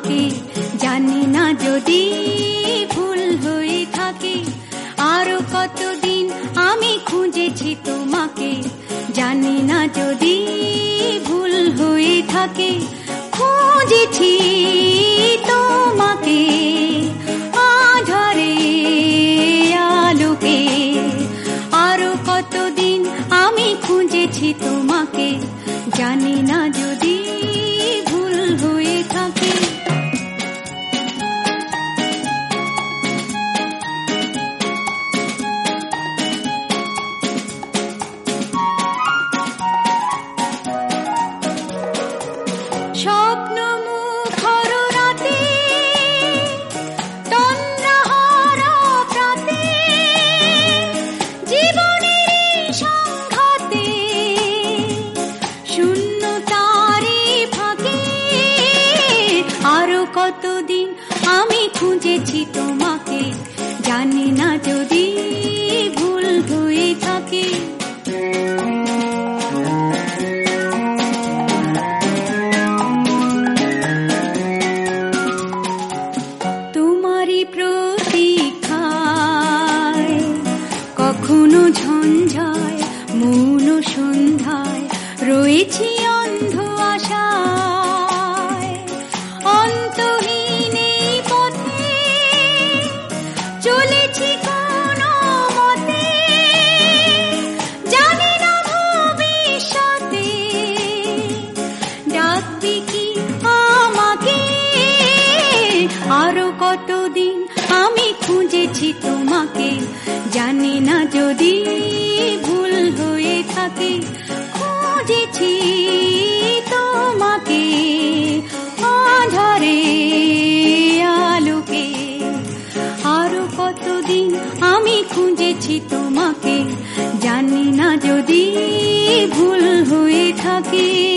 তোমাকে, জানি না যদি ভুল হয়ে থাকে। আরো কতদিন আমি খুঁজেছি তোমাকে, জানি না যদি ভুল হয়ে থাকে। খুঁজেছি তোমাকে আধারে আলোকে, আরো কতদিন আমি খুঁজেছি তোমাকে, জানি না যদি ভুল হয়ে থাকে। স্বপ্ন মুখর রাতে, তন্দ্রাহারা প্রাতে, জীবনের সংঘাতে, শূন্যতারে ফাঁকে, আরো কতদিন আমি খুঁজেছি তোমাকে, জানি না যদি ভুল হয়ে থাকে। তোমারই প্রতীক্ষায় কখনো ঝঞ্ঝায় মৌন সন্ধ্যায় রয়েছি অন্ধ আশায়। অন্তহীন এই পথে চলেছি কোনো মতে, জানি না ভবিষ্যতে ডাকবি কি আমাকে। আরো কতদিন আমি খুঁজেছি তোমাকে, জানি না যদি ভুল হয়ে থাকে। খুঁজেছি তোমাকে আধারে আলোকে, আরো কতদিন আমি খুঁজেছি তোমাকে, জানি না যদি ভুল হয়ে থাকে।